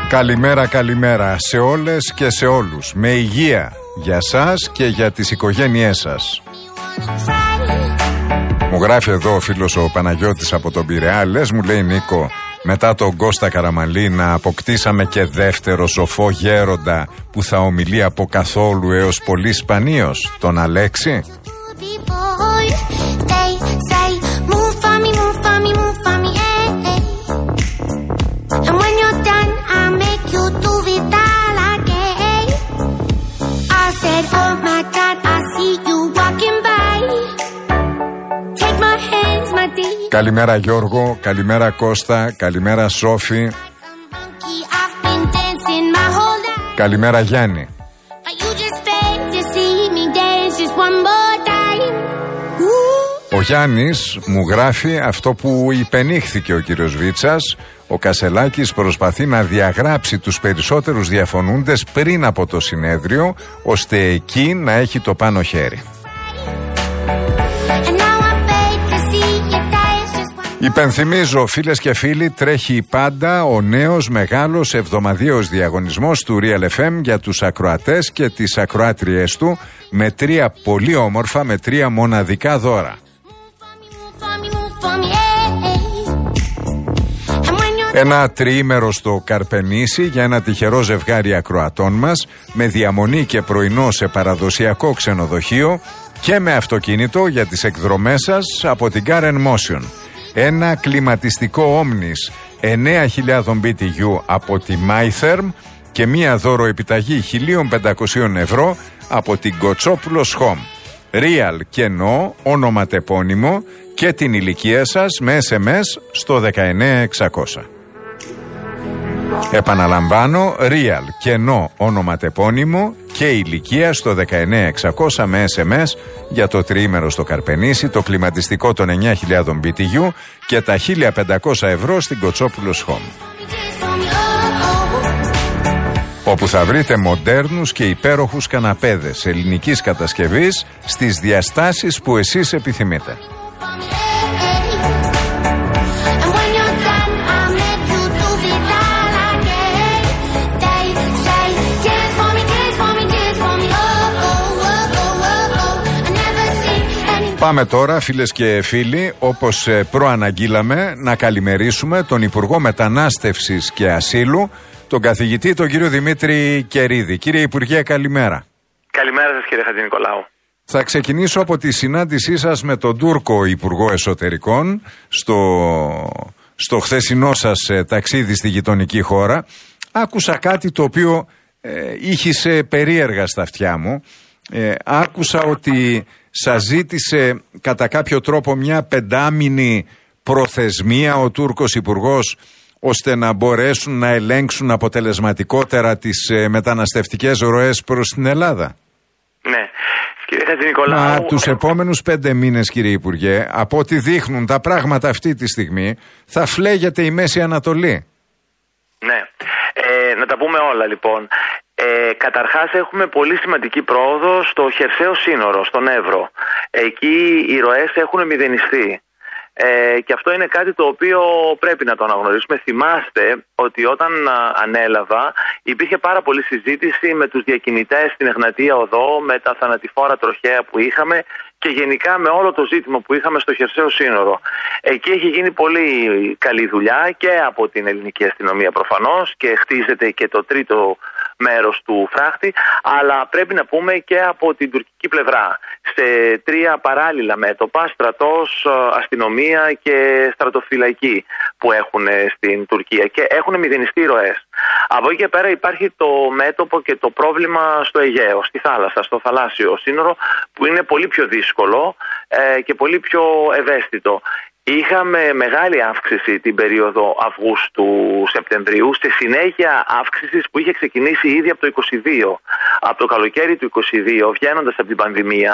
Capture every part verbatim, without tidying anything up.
Καλημέρα, καλημέρα σε όλες και σε όλους. Με υγεία για σας και για τις οικογένειές σας. Μου γράφει εδώ ο φίλος ο Παναγιώτης από τον Πειραιά. Λες, μου λέει, Νίκο, μετά τον Κώστα Καραμαλή να αποκτήσαμε και δεύτερο σοφό γέροντα που θα ομιλεί από καθόλου έως πολύ σπανίως, τον Αλέξη? Καλημέρα Γιώργο, καλημέρα Κώστα, καλημέρα Σόφη, καλημέρα Γιάννη. Ο Γιάννης μου γράφει αυτό που υπενήχθηκε ο κύριος Βίτσας. Ο Κασελάκης προσπαθεί να διαγράψει τους περισσότερους διαφωνούντες πριν από το συνέδριο, ώστε εκεί να έχει το πάνω χέρι. Υπενθυμίζω, φίλες και φίλοι, τρέχει πάντα ο νέος μεγάλος εβδομαδιαίος διαγωνισμός του Real εφ εμ για τους ακροατές και τις ακροάτριές του, με τρία πολύ όμορφα, με τρία μοναδικά δώρα. Ένα τριήμερο στο Καρπενήσι για ένα τυχερό ζευγάρι ακροατών μας, με διαμονή και πρωινό σε παραδοσιακό ξενοδοχείο και με αυτοκίνητο για τις εκδρομές σας από την Car and Motion. Ένα κλιματιστικό Omnis εννέα χιλιάδες μπι τι γιου από τη MyTherm και μία δώρο επιταγή χίλια πεντακόσια ευρώ από την Κοτσόπουλος Home. Real κενό, ονοματεπώνυμο και την ηλικία σας με ες εμ ες στο δεκαεννέα εξακόσια. Επαναλαμβάνω, Real κενό, ονοματεπώνυμο και ηλικία στο δεκαεννέα εξακόσια με ες εμ ες για το τριήμερο στο Καρπενήσι, το κλιματιστικό των εννέα χιλιάδες μπι τι γιου και τα χίλια πεντακόσια ευρώ στην Κοτσόπουλος Home, όπου θα βρείτε μοντέρνους και υπέροχους καναπέδες ελληνικής κατασκευής στις διαστάσεις που εσείς επιθυμείτε. Πάμε τώρα, φίλες και φίλοι, όπως προαναγγείλαμε, να καλημερίσουμε τον Υπουργό Μετανάστευσης και Ασύλου, τον καθηγητή, τον κύριο Δημήτρη Κερίδη. Κύριε Υπουργέ, καλημέρα. Καλημέρα σας, κύριε Χατζηνικολάου. Θα ξεκινήσω από τη συνάντησή σας με τον Τούρκο Υπουργό Εσωτερικών στο, στο χθεσινό σας ταξίδι στη γειτονική χώρα. Άκουσα κάτι το οποίο ε, ήχησε περίεργα στα αυτιά μου. Ε, άκουσα ότι σας ζήτησε κατά κάποιο τρόπο μια πεντάμηνη προθεσμία ο Τούρκος Υπουργός, ώστε να μπορέσουν να ελέγξουν αποτελεσματικότερα τις ε, μεταναστευτικές ροές προς την Ελλάδα. Ναι, κύριε Χατζηνικολάου. Μα τους επόμενους πέντε μήνες, κύριε Υπουργέ, από ό,τι δείχνουν τα πράγματα αυτή τη στιγμή, θα φλέγεται η Μέση Ανατολή. Ναι, ε, να τα πούμε όλα λοιπόν. Ε, καταρχάς έχουμε πολύ σημαντική πρόοδο στο χερσαίο σύνορο, στον Εύρο. Εκεί οι ροές έχουν μηδενιστεί. Ε, και αυτό είναι κάτι το οποίο πρέπει να το αναγνωρίσουμε. Θυμάστε ότι όταν α, ανέλαβα υπήρχε πάρα πολλή συζήτηση με τους διακινητές στην Εγνατία Οδό, με τα θανατηφόρα τροχαία που είχαμε και γενικά με όλο το ζήτημα που είχαμε στο χερσαίο σύνορο. Εκεί έχει γίνει πολύ καλή δουλειά και από την ελληνική αστυνομία προφανώς και χτίζεται και το τρίτο μέρος του φράχτη, αλλά πρέπει να πούμε και από την τουρκική πλευρά. Σε τρία παράλληλα μέτωπα, στρατός, αστυνομία και στρατοφυλακή που έχουν στην Τουρκία και έχουν μηδενιστεί ροές. Από εκεί και πέρα υπάρχει το μέτωπο και το πρόβλημα στο Αιγαίο, στη θάλασσα, στο θαλάσσιο σύνορο, που είναι πολύ πιο δύσκολο ε, και πολύ πιο ευαίσθητο. Είχαμε μεγάλη αύξηση την περίοδο Αυγούστου-Σεπτεμβρίου, σε συνέχεια αύξησης που είχε ξεκινήσει ήδη από το είκοσι δύο. Από το καλοκαίρι του είκοσι δύο, βγαίνοντας από την πανδημία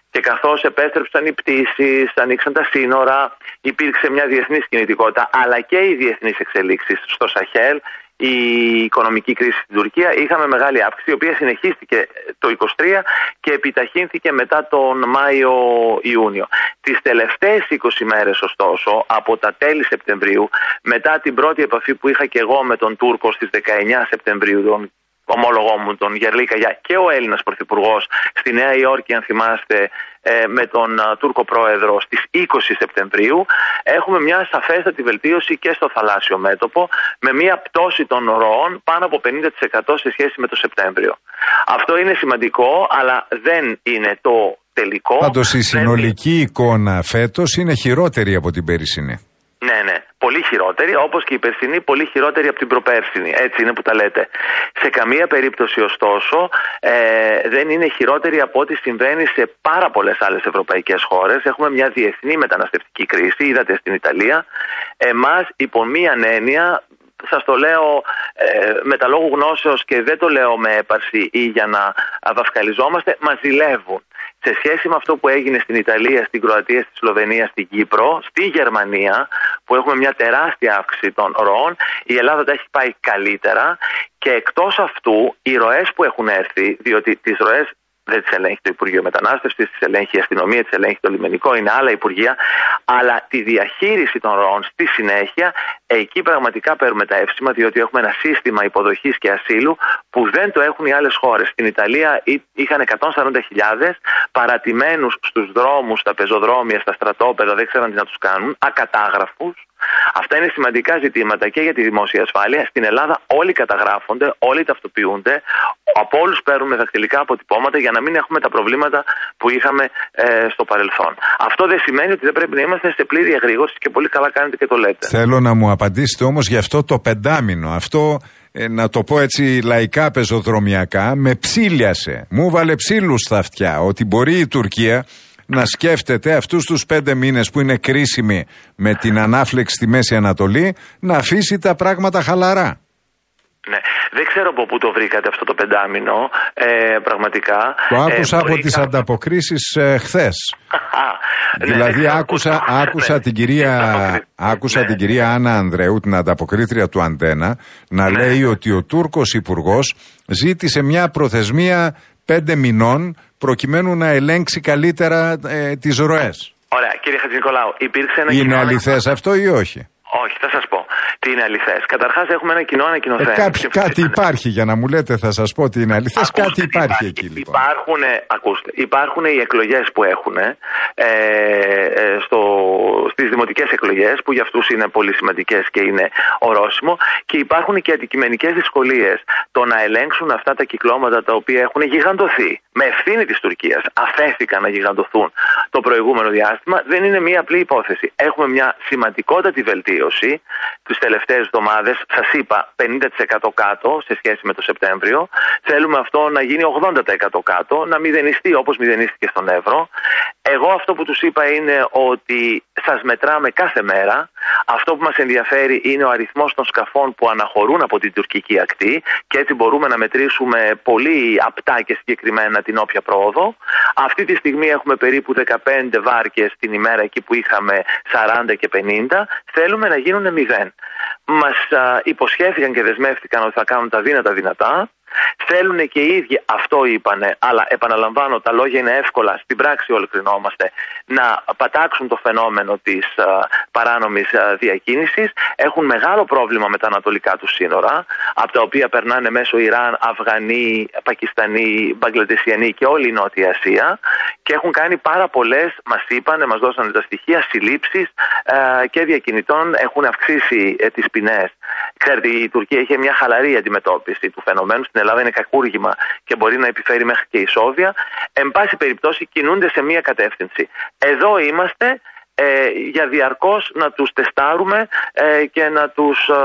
Και καθώς επέστρεψαν οι πτήσεις, ανοίξαν τα σύνορα, υπήρξε μια διεθνής κινητικότητα, αλλά και οι διεθνείς εξελίξεις στο Σαχέλ, η οικονομική κρίση στην Τουρκία, είχαμε μεγάλη αύξηση, η οποία συνεχίστηκε το είκοσι τρία και επιταχύνθηκε μετά τον Μάιο-Ιούνιο. Τις τελευταίες είκοσι μέρες, ωστόσο, από τα τέλη Σεπτεμβρίου, μετά την πρώτη επαφή που είχα και εγώ με τον Τούρκο στις δεκαεννιά Σεπτεμβρίου, τον ομόλογό μου, τον Γερλή Καγιά, και ο Έλληνας Πρωθυπουργός στη Νέα Υόρκη, αν θυμάστε, με τον Τούρκο Πρόεδρο στις είκοσι Σεπτεμβρίου, έχουμε μια σαφέστατη βελτίωση και στο θαλάσσιο μέτωπο, με μια πτώση των ροών πάνω από πενήντα τοις εκατό σε σχέση με το Σεπτέμβριο. Αυτό είναι σημαντικό, αλλά δεν είναι το τελικό. Πάντως η συνολική δεν... εικόνα φέτος είναι χειρότερη από την περσινή. Ναι, ναι. Πολύ χειρότερη, όπως και η περσινή, πολύ χειρότερη από την προπέρσινη. Έτσι είναι που τα λέτε. Σε καμία περίπτωση, ωστόσο, ε, δεν είναι χειρότερη από ό,τι συμβαίνει σε πάρα πολλές άλλες ευρωπαϊκές χώρες. Έχουμε μια διεθνή μεταναστευτική κρίση, είδατε στην Ιταλία. Εμάς, υπό μίαν έννοια, σας το λέω ε, με τα λόγου γνώσεως και δεν το λέω με έπαρση ή για να βαφκαλιζόμαστε, μας ζηλεύουν. Σε σχέση με αυτό που έγινε στην Ιταλία, στην Κροατία, στη Σλοβενία, στην Κύπρο, στη Γερμανία, που έχουμε μια τεράστια αύξηση των ροών, η Ελλάδα τα έχει πάει καλύτερα και εκτός αυτού οι ροές που έχουν έρθει, διότι τις ροές δεν τις ελέγχει το Υπουργείο Μετανάστευσης, τις ελέγχει η αστυνομία, τις ελέγχει το λιμενικό, είναι άλλα υπουργεία, αλλά τη διαχείριση των ροών στη συνέχεια, εκεί πραγματικά παίρνουμε τα εύσημα, διότι έχουμε ένα σύστημα υποδοχής και ασύλου που δεν το έχουν οι άλλες χώρες. Στην Ιταλία είχαν εκατόν σαράντα χιλιάδες παρατημένους στους δρόμους, στα πεζοδρόμια, στα στρατόπεδα, δεν ξέραν τι να τους κάνουν, ακατάγραφους. Αυτά είναι σημαντικά ζητήματα και για τη δημόσια ασφάλεια. Στην Ελλάδα όλοι καταγράφονται, όλοι ταυτοποιούνται, από όλους παίρνουμε δακτυλικά αποτυπώματα για να μην έχουμε τα προβλήματα που είχαμε ε, στο παρελθόν. Αυτό δεν σημαίνει ότι δεν πρέπει να είμαστε σε πλήρη εγρήγορση και πολύ καλά κάνετε και το λέτε. Θέλω να μου απαντήσετε όμως γι' αυτό το πεντάμινο. Αυτό, ε, να το πω έτσι λαϊκά πεζοδρομιακά, με ψήλιασε. Μου βάλε ψήλους στα αυτιά ότι μπορεί η Τουρκία να σκέφτεται αυτούς τους πέντε μήνες που είναι κρίσιμοι με την ανάφλεξη στη Μέση Ανατολή, να αφήσει τα πράγματα χαλαρά. Ναι. Δεν ξέρω από πού το βρήκατε αυτό το πεντάμινο, ε, πραγματικά. Το άκουσα ε, από βρήκα... τις ανταποκρίσεις ε, χθες. Δηλαδή ναι, άκουσα, άκουσα, ναι, την κυρία, άκουσα ναι. την κυρία Άννα Ανδρέου, την ανταποκρίτρια του Αντένα, να ναι. λέει ότι ο Τούρκος Υπουργός ζήτησε μια προθεσμία πέντε μηνών προκειμένου να ελέγξει καλύτερα ε, τις ροές. Ωραία, κύριε Χατζηνικολάου, υπήρξε ένα... Είναι αληθές αυτό ή όχι? Όχι, θα σας πω τι είναι αληθές. Καταρχάς έχουμε ένα κοινό ανακοινωθέν. Ε, κάτι, κάτι υπάρχει, για να μου λέτε θα σας πω τι είναι αληθές. Ακούστε, κάτι υπάρχει, υπάρχει εκεί λοιπόν. Υπάρχουν, ακούστε, υπάρχουν οι εκλογές που έχουν ε, ε, στο, στις δημοτικές εκλογές, που για αυτούς είναι πολύ σημαντικές και είναι ορόσημο, και υπάρχουν και αντικειμενικές δυσκολίες. Το να ελέγξουν αυτά τα κυκλώματα τα οποία έχουν γιγαντωθεί με ευθύνη της Τουρκίας, αφέθηκαν να γιγαντωθούν το προηγούμενο διάστημα, δεν είναι μια απλή υπόθεση. Έχουμε μια σημαντικότατη βελτίωση τις τελευταίες εβδομάδες, σας είπα πενήντα τοις εκατό κάτω σε σχέση με το Σεπτέμβριο. Θέλουμε αυτό να γίνει ογδόντα τοις εκατό κάτω, να μηδενιστεί όπως μηδενίστηκε στον Εύρο. Εγώ αυτό που τους είπα είναι ότι σας μετράμε κάθε μέρα. Αυτό που μας ενδιαφέρει είναι ο αριθμός των σκαφών που αναχωρούν από την τουρκική ακτή και έτσι μπορούμε να μετρήσουμε πολύ απτά και συγκεκριμένα την όποια πρόοδο. Αυτή τη στιγμή έχουμε περίπου δεκαπέντε βάρκες την ημέρα, εκεί που είχαμε σαράντα και πενήντα. Θέλουμε να γίνουν μηδέν. Μας α, υποσχέθηκαν και δεσμεύτηκαν ότι θα κάνουν τα δύνατα δυνατά. Θέλουν και οι ίδιοι, αυτό είπανε, αλλά επαναλαμβάνω, τα λόγια είναι εύκολα, στην πράξη όλοι κρινόμαστε, να πατάξουν το φαινόμενο της α, παράνομης α, διακίνησης. Έχουν μεγάλο πρόβλημα με τα ανατολικά του σύνορα, από τα οποία περνάνε μέσω Ιράν, Αφγανοί, Πακιστανοί, Μπαγκλαντεσιανοί και όλη η Νότια Ασία, και έχουν κάνει πάρα πολλές, μας είπανε, μας δώσανε τα στοιχεία, συλλήψεις α, και διακινητών, έχουν αυξήσει ε, τις ποινές. Ξέρετε, η Τουρκία είχε μια χαλαρή αντιμετώπιση του φαινομένου. Στην Ελλάδα είναι κακούργημα και μπορεί να επιφέρει μέχρι και ισόβια. Εν πάση περιπτώσει, κινούνται σε μια κατεύθυνση. Εδώ είμαστε ε, για διαρκώς να τους τεστάρουμε ε, και να τους ε,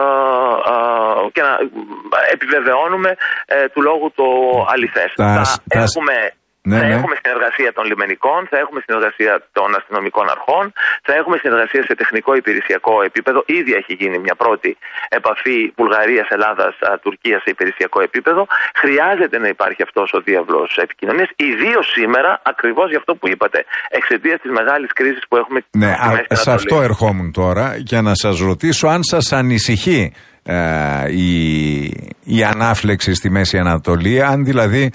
ε, και να επιβεβαιώνουμε ε, του λόγου το αληθές. Τα, θα τα, έχουμε Ναι, θα ναι. έχουμε συνεργασία των λιμενικών, θα έχουμε συνεργασία των αστυνομικών αρχών, θα έχουμε συνεργασία σε τεχνικό υπηρεσιακό επίπεδο. Ήδη έχει γίνει μια πρώτη επαφή Βουλγαρίας-Ελλάδας-Τουρκίας σε υπηρεσιακό επίπεδο. Χρειάζεται να υπάρχει αυτός ο διάβλος επικοινωνίας, ιδίως σήμερα, ακριβώς για αυτό που είπατε, εξαιτίας της μεγάλης κρίσης που έχουμε. Ναι, α, σε αυτό ερχόμουν τώρα για να σας ρωτήσω αν σας ανησυχεί ε, η, η ανάφλεξη στη Μέση Ανατολή, αν δηλαδή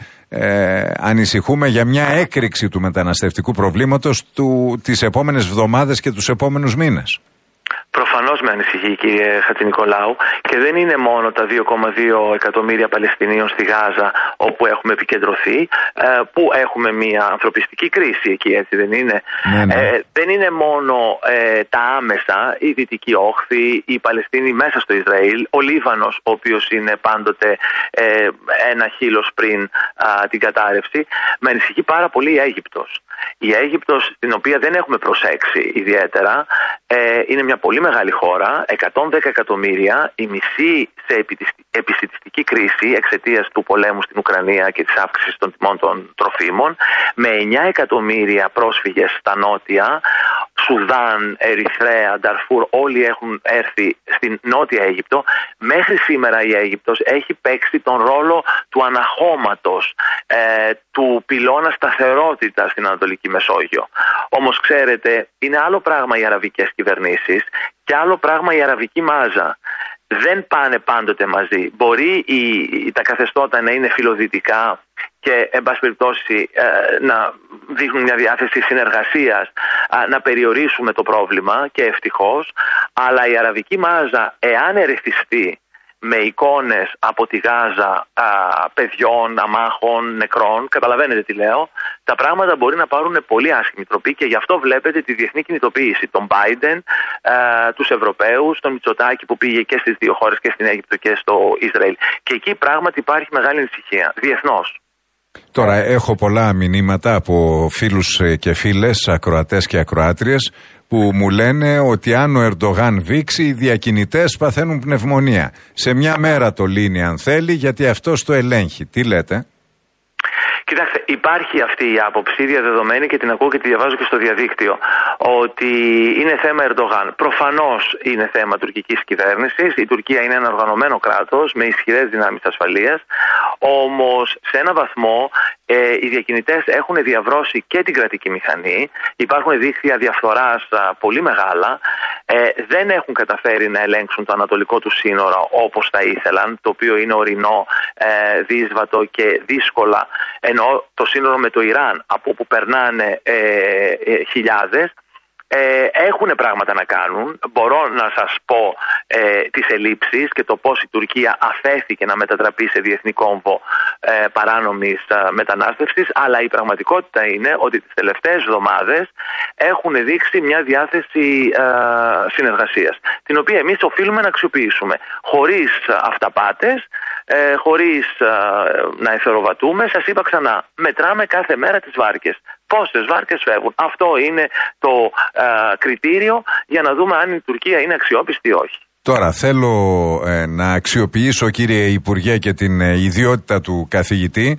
ε, ανησυχούμε για μια έκρηξη του μεταναστευτικού προβλήματος του, τις επόμενες εβδομάδες και τους επόμενους μήνες. Προφανώς με ανησυχεί, κύριε Χατζηνικολάου, και δεν είναι μόνο τα δύο κόμμα δύο εκατομμύρια Παλαιστινίων στη Γάζα όπου έχουμε επικεντρωθεί, που έχουμε μια ανθρωπιστική κρίση εκεί, έτσι δεν είναι. Ναι, ναι. Ε, δεν είναι μόνο ε, τα άμεσα, η Δυτική Όχθη, οι Παλαιστίνοι μέσα στο Ισραήλ, ο Λίβανος, ο οποίος είναι πάντοτε ε, ένα χείλος πριν α, την κατάρρευση. Με ανησυχεί πάρα πολύ η Αίγυπτος. Η Αίγυπτος, την οποία δεν έχουμε προσέξει ιδιαίτερα, ε, είναι μια πολύ μεγάλη χώρα, εκατόν δέκα εκατομμύρια, η μισή σε επισιτιστική κρίση εξαιτίας του πολέμου στην Ουκρανία και της αύξησης των τιμών των τροφίμων, με εννιά εκατομμύρια πρόσφυγες στα νότια, Σουδάν, Ερυθρέα, Νταρφούρ, όλοι έχουν έρθει στην Νότια Αίγυπτο. Μέχρι σήμερα η Αίγυπτος έχει παίξει τον ρόλο του αναχώματος, ε, του πυλώνα σταθερότητα στην Ανατολική Μεσόγειο. Όμως ξέρετε, είναι άλλο πράγμα οι αραβικές κυβερνήσεις και άλλο πράγμα η αραβική μάζα. Δεν πάνε πάντοτε μαζί. Μπορεί η, τα καθεστώτα να είναι φιλοδυτικά και εν πάση περιπτώσει ε, να δείχνουν μια διάθεση συνεργασίας, ε, να περιορίσουμε το πρόβλημα, και ευτυχώς, αλλά η αραβική μάζα, εάν ερεθιστεί με εικόνες από τη Γάζα α, παιδιών, αμάχων, νεκρών, καταλαβαίνετε τι λέω, τα πράγματα μπορεί να πάρουν πολύ άσχημη τροπή, και γι' αυτό βλέπετε τη διεθνή κινητοποίηση των Biden, α, τους Ευρωπαίους, τον Μητσοτάκη που πήγε και στις δύο χώρες, και στην Αίγυπτο και στο Ισραήλ. Και εκεί πράγματι υπάρχει μεγάλη ανησυχία, διεθνώς. Τώρα έχω πολλά μηνύματα από φίλους και φίλες, ακροατές και ακροάτριες, που μου λένε ότι αν ο Ερντογάν βήξει, οι διακινητές παθαίνουν πνευμονία. Σε μια μέρα το λύνει αν θέλει, γιατί αυτός το ελέγχει. Τι λέτε? Κοιτάξτε, υπάρχει αυτή η άποψη διαδεδομένη και την ακούω και τη διαβάζω και στο διαδίκτυο, ότι είναι θέμα Ερντογάν. Προφανώς είναι θέμα τουρκικής κυβέρνησης. Η Τουρκία είναι ένα οργανωμένο κράτος με ισχυρές δυνάμεις ασφαλείας. Όμως σε ένα βαθμό ε, οι διακινητές έχουν διαβρώσει και την κρατική μηχανή. Υπάρχουν δίκτυα διαφθοράς α, πολύ μεγάλα. Ε, δεν έχουν καταφέρει να ελέγξουν το ανατολικό του σύνορο όπως θα ήθελαν, το οποίο είναι ορεινό, ε, δύσβατο και δύσκολα, ενώ το σύνορο με το Ιράν, από όπου περνάνε ε, ε, χιλιάδες, ε, έχουν πράγματα να κάνουν. Μπορώ να σας πω ε, τις ελλείψεις και το πώς η Τουρκία αφέθηκε να μετατραπεί σε διεθνή κόμβο ε, παράνομης ε, μετανάστευσης, αλλά η πραγματικότητα είναι ότι τις τελευταίες εβδομάδες έχουν δείξει μια διάθεση ε, συνεργασίας, την οποία εμείς οφείλουμε να αξιοποιήσουμε, χωρίς αυταπάτες, ε, χωρίς ε, να εθεροβατούμε. Σας είπα ξανά, μετράμε κάθε μέρα τις βάρκες. Πόσες βάρκες φεύγουν. Αυτό είναι το ε, κριτήριο για να δούμε αν η Τουρκία είναι αξιόπιστη ή όχι. Τώρα θέλω ε, να αξιοποιήσω, κύριε Υπουργέ, και την ε, ιδιότητα του καθηγητή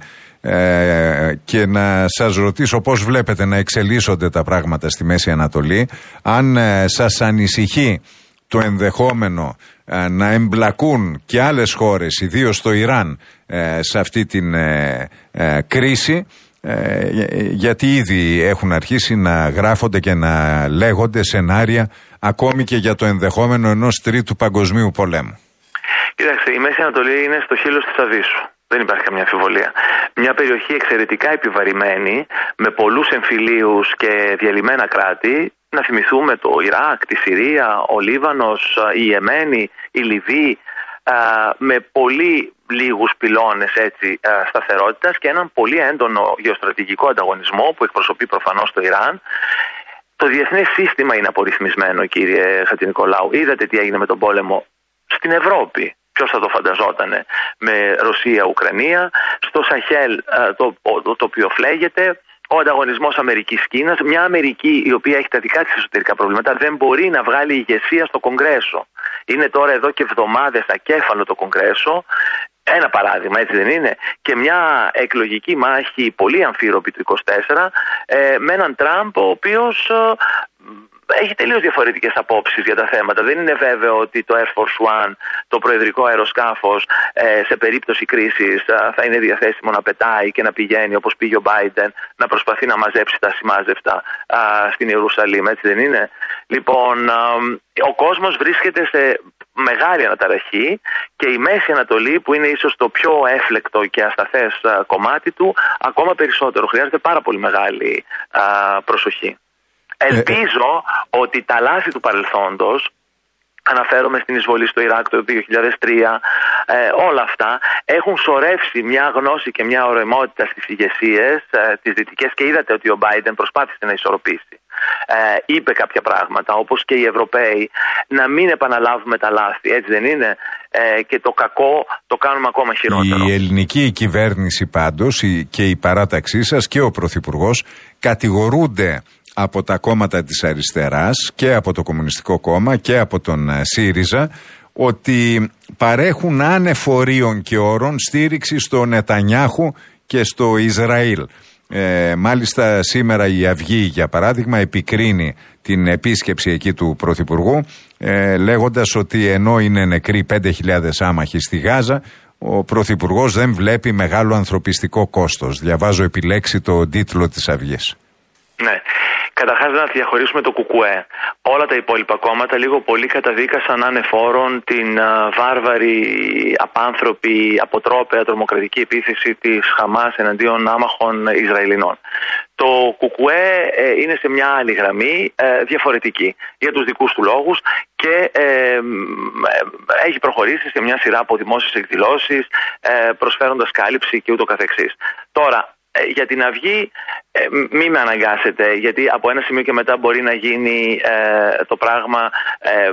ε, και να σας ρωτήσω πώς βλέπετε να εξελίσσονται τα πράγματα στη Μέση Ανατολή, αν ε, σας ανησυχεί το ενδεχόμενο ε, να εμπλακούν και άλλες χώρες, ιδίως το Ιράν, ε, σε αυτή την ε, ε, κρίση. Ε, γιατί ήδη έχουν αρχίσει να γράφονται και να λέγονται σενάρια ακόμη και για το ενδεχόμενο ενός τρίτου παγκοσμίου πολέμου. Κοιτάξτε, η Μέση Ανατολή είναι στο χείλος της Αβύσσου. Δεν υπάρχει καμία αμφιβολία. Μια περιοχή εξαιρετικά επιβαρημένη, με πολλούς εμφυλίους και διαλυμένα κράτη. Να θυμηθούμε το Ιράκ, τη Συρία, ο Λίβανος, η Ιεμένη, η Λιβύη, με πολύ λίγους πυλώνες έτσι σταθερότητας και έναν πολύ έντονο γεωστρατηγικό ανταγωνισμό που εκπροσωπεί προφανώς το Ιράν. Το διεθνές σύστημα είναι απορριθμισμένο, κύριε Χατζηνικολάου. Είδατε τι έγινε με τον πόλεμο στην Ευρώπη. Ποιος θα το φανταζότανε, με Ρωσία-Ουκρανία, στο Σαχέλ το, το, το οποίο φλέγεται. Ο ανταγωνισμός Αμερικής-Κίνας, μια Αμερική η οποία έχει τα δικά της εσωτερικά προβλήματα, δεν μπορεί να βγάλει ηγεσία στο Κογκρέσο. Είναι τώρα εδώ και εβδομάδες ακέφαλο το Κογκρέσο Ένα παράδειγμα, έτσι δεν είναι? Και μια εκλογική μάχη πολύ αμφίροπη του είκοσι τέσσερα ε, με έναν Τραμπ ο οποίος ε, έχει τελείως διαφορετικές απόψεις για τα θέματα. Δεν είναι βέβαιο ότι το Air Force One, το προεδρικό αεροσκάφος, ε, σε περίπτωση κρίσης ε, θα είναι διαθέσιμο να πετάει και να πηγαίνει όπως πήγε ο Biden, να προσπαθεί να μαζέψει τα σημάζευτα ε, στην Ιερουσαλήμ, έτσι δεν είναι? Λοιπόν, ε, ο κόσμος βρίσκεται σε μεγάλη αναταραχή και η Μέση Ανατολή, που είναι ίσως το πιο έφλεκτο και ασταθές α, κομμάτι του, ακόμα περισσότερο. Χρειάζεται πάρα πολύ μεγάλη α, προσοχή. Ελπίζω ε, ε. ότι τα λάθη του παρελθόντος, αναφέρομαι στην εισβολή στο Ιράκ το δύο χιλιάδες τρία, ε, όλα αυτά έχουν σωρεύσει μια γνώση και μια ωριμότητα στις ηγεσίες ε, τις δυτικές, και είδατε ότι ο Biden προσπάθησε να ισορροπήσει. Ε, είπε κάποια πράγματα, όπως και οι Ευρωπαίοι, να μην επαναλάβουμε τα λάθη, έτσι δεν είναι? Ε, και το κακό το κάνουμε ακόμα χειρότερο. Η ελληνική κυβέρνηση πάντως και η παράταξή σας και ο Πρωθυπουργός κατηγορούνται από τα κόμματα της αριστεράς και από το Κομμουνιστικό Κόμμα και από τον ΣΥΡΙΖΑ ότι παρέχουν ανεφορίων και όρων στήριξη στο Νετανιάχου και στο Ισραήλ. Ε, μάλιστα σήμερα η Αυγή, για παράδειγμα, επικρίνει την επίσκεψη εκεί του Πρωθυπουργού, ε, λέγοντας ότι ενώ είναι νεκροί πέντε χιλιάδες άμαχοι στη Γάζα, ο Πρωθυπουργός δεν βλέπει μεγάλο ανθρωπιστικό κόστος. Διαβάζω επιλέξει το τίτλο της Αυγής. Ναι. Καταρχάς να διαχωρίσουμε το ΚΚΕ. Όλα τα υπόλοιπα κόμματα λίγο πολύ καταδίκασαν ανεφόρον την α, βάρβαρη, απάνθρωπη, αποτρόπαια τρομοκρατική επίθεση της Χαμάς εναντίον άμαχων Ισραηλινών. Το ΚΚΕ ε, είναι σε μια άλλη γραμμή, ε, διαφορετική, για τους δικούς του λόγους, και ε, ε, έχει προχωρήσει σε μια σειρά από δημόσιες εκδηλώσεις, ε, προσφέροντας κάλυψη και ούτω καθεξής. Τώρα, για την Αυγή ε, μη με αναγκάσετε, γιατί από ένα σημείο και μετά μπορεί να γίνει ε, το πράγμα ε, ε,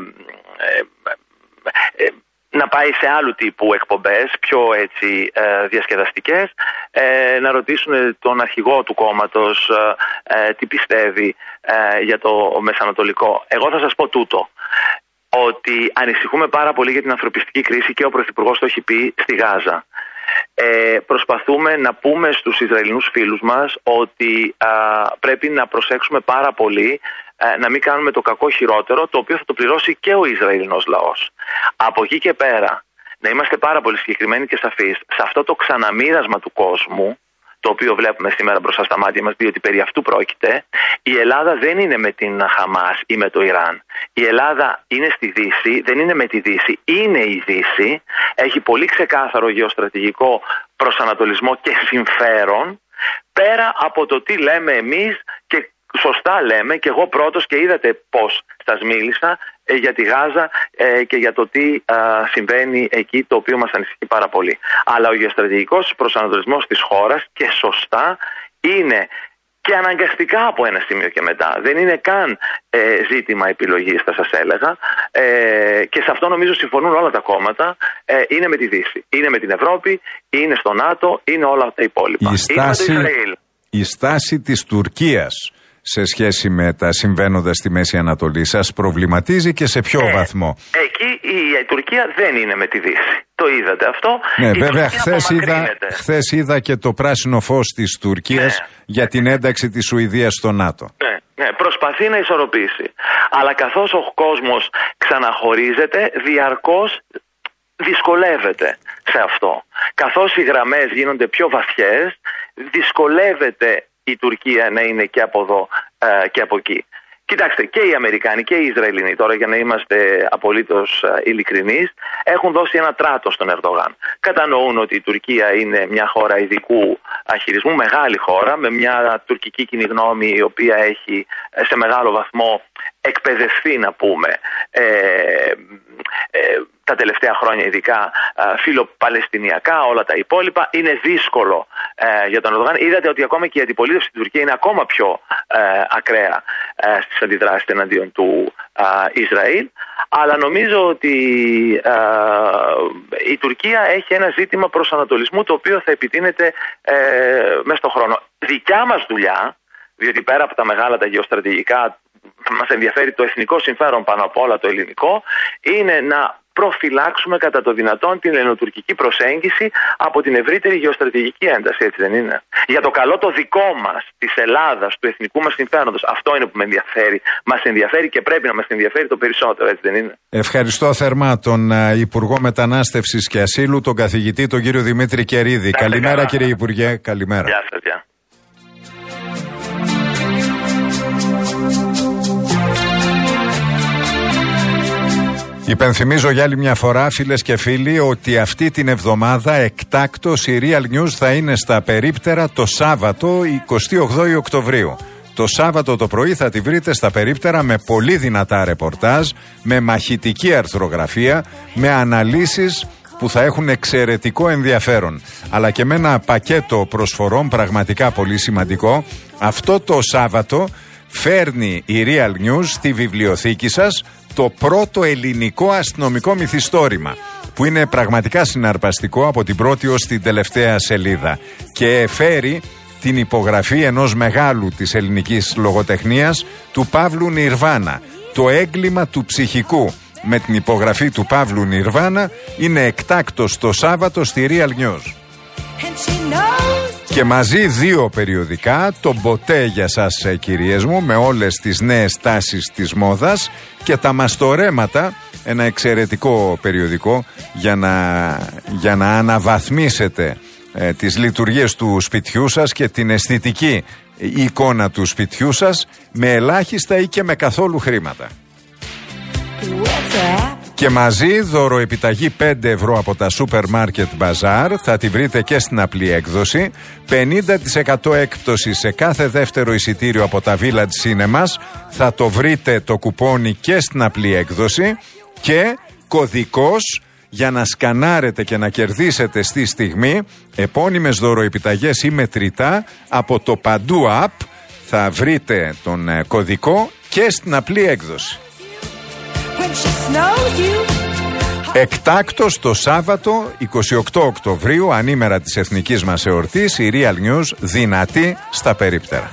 ε, να πάει σε άλλου τύπου εκπομπές, πιο έτσι ε, διασκεδαστικές, ε, να ρωτήσουν τον αρχηγό του κόμματος ε, τι πιστεύει ε, για το Μεσανατολικό. Εγώ θα σας πω τούτο, ότι ανησυχούμε πάρα πολύ για την ανθρωπιστική κρίση, και ο Πρωθυπουργός το έχει πει, στη Γάζα. Ε, προσπαθούμε να πούμε στους Ισραηλινούς φίλους μας ότι α, πρέπει να προσέξουμε πάρα πολύ α, να μην κάνουμε το κακό χειρότερο, το οποίο θα το πληρώσει και ο Ισραηλινός λαός. Από εκεί και πέρα να είμαστε πάρα πολύ συγκεκριμένοι και σαφείς σε αυτό το ξαναμοίρασμα του κόσμου, το οποίο βλέπουμε σήμερα μπροστά στα μάτια μας, διότι περί αυτού πρόκειται. Η Ελλάδα δεν είναι με την Χαμάς ή με το Ιράν. Η Ελλάδα είναι στη Δύση, δεν είναι με τη Δύση, είναι η Δύση. Έχει πολύ ξεκάθαρο γεωστρατηγικό προσανατολισμό και συμφέρον, πέρα από το τι λέμε εμείς, και σωστά λέμε, και εγώ πρώτος, και είδατε πώς σας μίλησα ε, για τη Γάζα ε, και για το τι ε, συμβαίνει εκεί, το οποίο μας ανησυχεί πάρα πολύ. Αλλά ο γεωστρατηγικός προσανατολισμός της χώρας, και σωστά, είναι και αναγκαστικά από ένα σημείο και μετά. Δεν είναι καν ε, ζήτημα επιλογής, θα σας έλεγα. Ε, και σε αυτό νομίζω συμφωνούν όλα τα κόμματα. Ε, είναι με τη Δύση, είναι με την Ευρώπη, είναι στο ΝΑΤΟ, είναι όλα τα υπόλοιπα. Η στάση, είναι με το Ισραήλ. Η στάση της Τουρκίας σε σχέση με τα συμβαίνοντα στη Μέση Ανατολή σας προβληματίζει, και σε ποιο ε, βαθμό? Εκεί η, η Τουρκία δεν είναι με τη Δύση. Το είδατε αυτό. Ναι, η βέβαια, χθες είδα, χθες είδα και το πράσινο φως της Τουρκίας, ναι, για την ένταξη της Σουηδίας στο ΝΑΤΟ. Ναι, ναι, προσπαθεί να ισορροπήσει. Αλλά καθώς ο κόσμος ξαναχωρίζεται, διαρκώς δυσκολεύεται σε αυτό. Καθώς οι γραμμές γίνονται πιο βαθιές, δυσκολεύεται η Τουρκία να είναι και από εδώ ε, και από εκεί. Κοιτάξτε, και οι Αμερικάνοι και οι Ισραηλινοί, τώρα για να είμαστε απολύτως ειλικρινείς, έχουν δώσει ένα τράτο στον Ερντογάν. Κατανοούν ότι η Τουρκία είναι μια χώρα ειδικού αχειρισμού, μεγάλη χώρα, με μια τουρκική κοινή γνώμη η οποία έχει σε μεγάλο βαθμό εκπαιδευτεί, να πούμε, ε, ε, τα τελευταία χρόνια ειδικά φιλοπαλαιστινιακά, όλα τα υπόλοιπα. Είναι δύσκολο ε, για τον Ερντογάν. Είδατε ότι ακόμα και η αντιπολίτευση στην Τουρκία είναι ακόμα πιο ε, ακραία ε, στις αντιδράσεις εναντίον του ε, Ισραήλ. Αλλά νομίζω ότι ε, η Τουρκία έχει ένα ζήτημα προσανατολισμού, το οποίο θα επιτείνεται ε, μέσα στον χρόνο. Δικιά μας δουλειά, διότι πέρα από τα μεγάλα τα γεωστρατηγικά μας ενδιαφέρει το εθνικό συμφέρον πάνω από όλα, το ελληνικό, είναι να προφυλάξουμε κατά το δυνατόν την ελληνοτουρκική προσέγγιση από την ευρύτερη γεωστρατηγική ένταση, έτσι δεν είναι? Για το καλό το δικό μας, της Ελλάδας, του εθνικού μας συμφέροντος. Αυτό είναι που με ενδιαφέρει. Μας ενδιαφέρει και πρέπει να μας ενδιαφέρει το περισσότερο, έτσι δεν είναι? Ευχαριστώ θερμά τον uh, Υπουργό Μετανάστευσης και Ασύλου, τον καθηγητή, τον κύριο Δημήτρη Κερίδη. Καλή Καλημέρα καλά. Κύριε Υπουργέ, καλημέρα. Γεια σας, γεια. Υπενθυμίζω για άλλη μια φορά, φίλες και φίλοι, ότι αυτή την εβδομάδα εκτάκτως η Real News θα είναι στα περίπτερα το Σάββατο εικοστή όγδοη Οκτωβρίου. Το Σάββατο το πρωί θα τη βρείτε στα περίπτερα με πολύ δυνατά ρεπορτάζ, με μαχητική αρθρογραφία, με αναλύσεις που θα έχουν εξαιρετικό ενδιαφέρον, αλλά και με ένα πακέτο προσφορών πραγματικά πολύ σημαντικό. Αυτό το Σάββατο φέρνει η Real News στη βιβλιοθήκη σας το πρώτο ελληνικό αστυνομικό μυθιστόρημα, που είναι πραγματικά συναρπαστικό από την πρώτη ως την τελευταία σελίδα, και φέρει την υπογραφή ενός μεγάλου της ελληνικής λογοτεχνίας, του Παύλου Νιρβάνα. Το έγκλημα του ψυχικού, με την υπογραφή του Παύλου Νιρβάνα, είναι εκτάκτος το Σάββατο στη Real News. Και μαζί δύο περιοδικά, το Μποτέ για σας κυρίες μου, με όλες τις νέες τάσεις της μόδας, και τα Μαστορέματα, ένα εξαιρετικό περιοδικό για να, για να αναβαθμίσετε ε, τις λειτουργίες του σπιτιού σας και την αισθητική εικόνα του σπιτιού σας, με ελάχιστα ή και με καθόλου χρήματα. Και μαζί δωροεπιταγή πέντε ευρώ από τα Supermarket Bazaar, θα τη βρείτε και στην απλή έκδοση, πενήντα τοις εκατό έκπτωση σε κάθε δεύτερο εισιτήριο από τα Village Cinemas, θα το βρείτε το κουπόνι και στην απλή έκδοση, και κωδικός για να σκανάρετε και να κερδίσετε στη στιγμή επώνυμες δωροεπιταγές ή μετρητά από το Παντού App, θα βρείτε τον κωδικό και στην απλή έκδοση. Εκτάκτος το Σάββατο εικοστή όγδοη Οκτωβρίου, ανήμερα της εθνικής μας εορτής, η Real News δυνατή στα περίπτερα.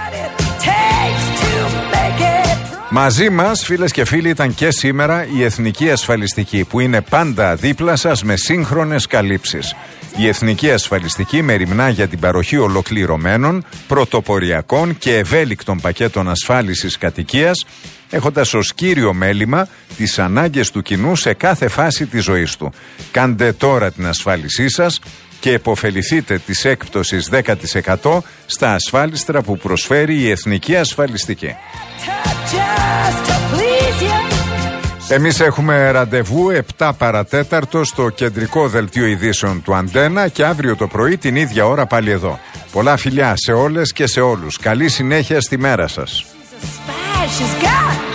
Μαζί μας, φίλες και φίλοι, ήταν και σήμερα η Εθνική Ασφαλιστική, που είναι πάντα δίπλα σας με σύγχρονες καλύψεις. Η Εθνική Ασφαλιστική μεριμνά για την παροχή ολοκληρωμένων, πρωτοποριακών και ευέλικτων πακέτων ασφάλισης κατοικίας, έχοντας ως κύριο μέλημα τις ανάγκες του κοινού σε κάθε φάση της ζωής του. Κάντε τώρα την ασφάλισή σας και επωφεληθείτε της έκπτωσης δέκα τοις εκατό στα ασφάλιστρα που προσφέρει η Εθνική Ασφαλιστική. Εμείς έχουμε ραντεβού επτά παρατέταρτο στο κεντρικό δελτίο ειδήσεων του Αντένα, και αύριο το πρωί την ίδια ώρα πάλι εδώ. Πολλά φιλιά σε όλες και σε όλους. Καλή συνέχεια στη μέρα σας.